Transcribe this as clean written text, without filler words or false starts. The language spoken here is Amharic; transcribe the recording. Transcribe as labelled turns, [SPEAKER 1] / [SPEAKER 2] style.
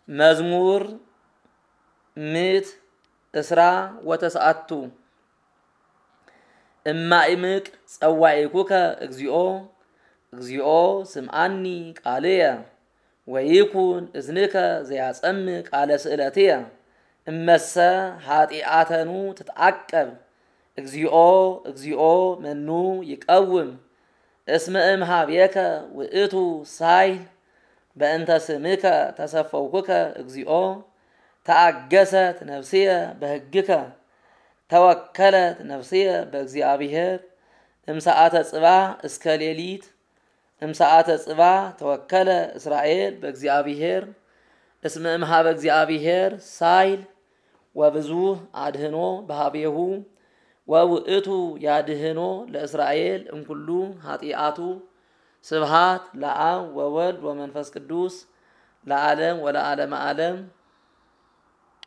[SPEAKER 1] መዝሙር ምት እስራ ወተስዓቱ እማይምቅ ጸዋዒኩከ እግዚኦ እግዚኦ ስምዓኒ ቃልየ ወይኩን እዝንከ ዘያጸምዕ ቃለ ስእለትየ እመሰ ኃጢአተኑ ትትዓቀብ እግዚኦ እግዚኦ መኑ ይቀውም እስመ እምኀቤከ ውእቱ ሳይል በእንተ ስምከ ተሰፈውኩከ እግዚኦ ተአገሰት ነፍስየ በሕግከ ተወከለት ነፍስየ በእግዚአብሔር እምሰዓተ ጽባሕ እስከ ሌሊት እምሰዓተ ጽባሕ ተወከለ እስራኤል በእግዚአብሔር እስመ እምኀበ እግዚአብሔር ሳይል ወብዙሕ አድህኖ በኀቤሁ ወውእቱ ያድህኖ ለእስራኤል እምኩሉ ኃጢአቱ ስብሐት ለአብ ወወልድ ወመንፈስ ቅዱስ ለዓለም ወለዓለመ ዓለም